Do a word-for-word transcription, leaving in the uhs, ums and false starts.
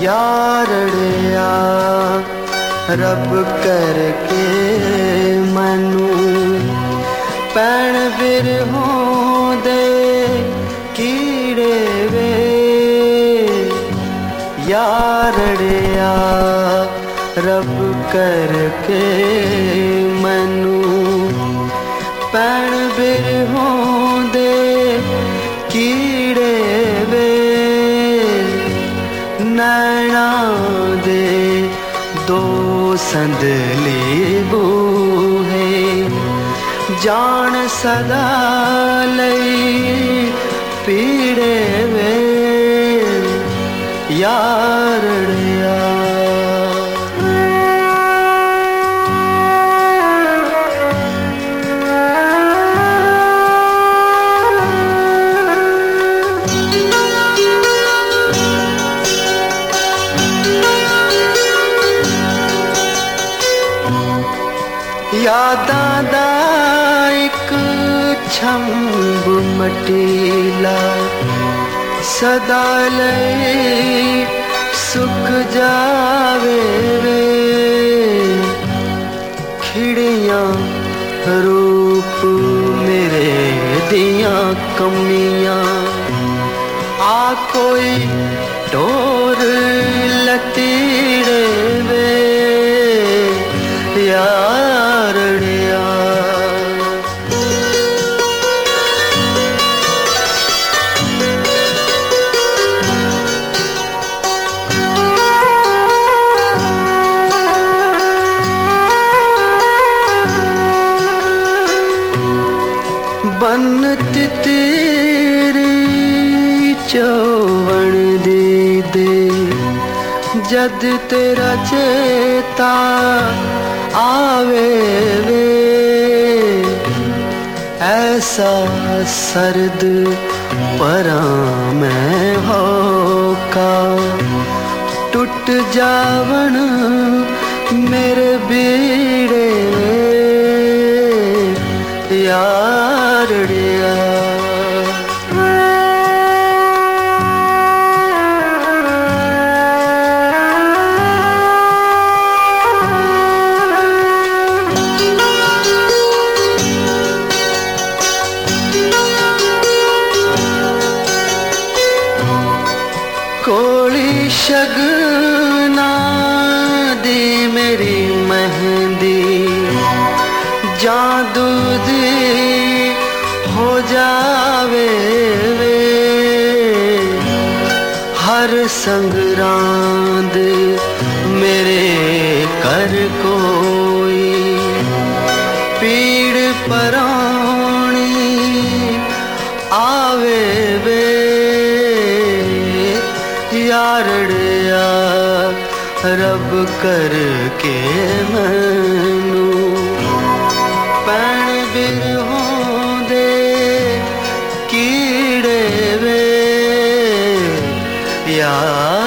यारड़िया रब करके मनु पैण बिरहों दे कीड़े वे यारड़िया रब करके मनु पैण बिरहों दे कीड़े वे नैना दे दो संदली बूहे जान सदा लई पीड़े वे यारड़िया यादां दा इक छंब मटीला सदा लई सुक जावे वे खिड़ियां रूप मेरे दियां कमियां आ कोई टोर लतीड़े वे यारड़िया बनत तेरी चौवन दी दे जद तेरा चेता आवे वे ऐसा सर्द परा मैं होका टूट जावन मेरे बीड़े यारड़िया कोली शगना दी मेरी मेहंदी जादू दी हो जावे वे हर संगरांद मेरे कर कोई पीड़ परानी आवे वे यारड़िया रब करके मनु पैण बिरहों दे कीड़े वे यार